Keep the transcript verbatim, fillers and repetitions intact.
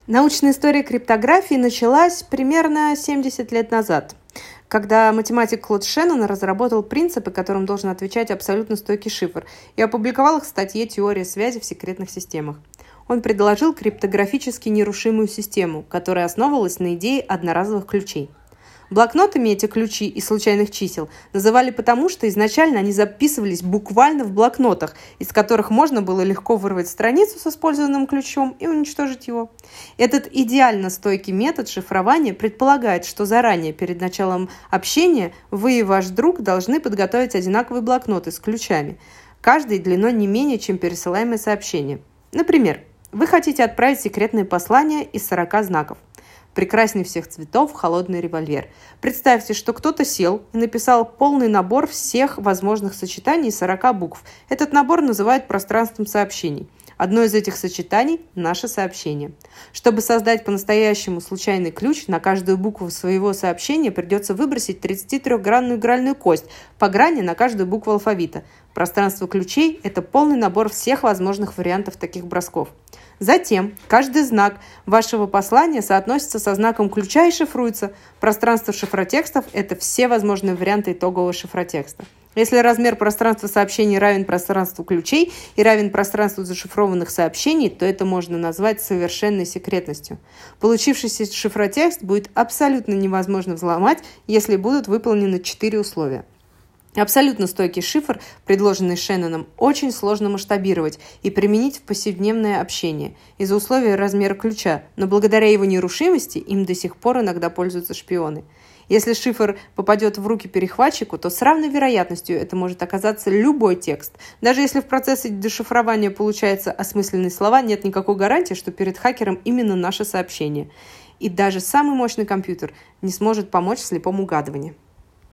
Научная история криптографии началась примерно семьдесят лет назад, когда математик Клод Шеннон разработал принципы, которым должен отвечать абсолютно стойкий шифр, и опубликовал их в статье «Теория связи в секретных системах». Он предложил криптографически нерушимую систему, которая основывалась на идее одноразовых ключей. Блокнотами эти ключи из случайных чисел называли потому, что изначально они записывались буквально в блокнотах, из которых можно было легко вырвать страницу с использованным ключом и уничтожить его. Этот идеально стойкий метод шифрования предполагает, что заранее перед началом общения вы и ваш друг должны подготовить одинаковые блокноты с ключами, каждый длиной не менее, чем пересылаемое сообщение. Например, вы хотите отправить секретное послание из сорока знаков. Прекрасней всех цветов холодный револьвер. Представьте, что кто-то сел и написал полный набор всех возможных сочетаний из сорока букв. Этот набор называют пространством сообщений. Одно из этих сочетаний – наше сообщение. Чтобы создать по-настоящему случайный ключ, на каждую букву своего сообщения придется выбросить тридцатитрёхгранную игральную кость по грани на каждую букву алфавита. Пространство ключей – это полный набор всех возможных вариантов таких бросков. Затем каждый знак вашего послания соотносится со знаком ключа и шифруется. Пространство шифротекстов – это все возможные варианты итогового шифротекста. Если размер пространства сообщений равен пространству ключей и равен пространству зашифрованных сообщений, то это можно назвать совершенной секретностью. Получившийся шифротекст будет абсолютно невозможно взломать, если будут выполнены четыре условия. Абсолютно стойкий шифр, предложенный Шенноном, очень сложно масштабировать и применить в повседневное общение из-за условия размера ключа, но благодаря его нерушимости им до сих пор иногда пользуются шпионы. Если шифр попадет в руки перехватчику, то с равной вероятностью это может оказаться любой текст. Даже если в процессе дешифрования получаются осмысленные слова, нет никакой гарантии, что перед хакером именно наше сообщение. И даже самый мощный компьютер не сможет помочь в слепом угадывании.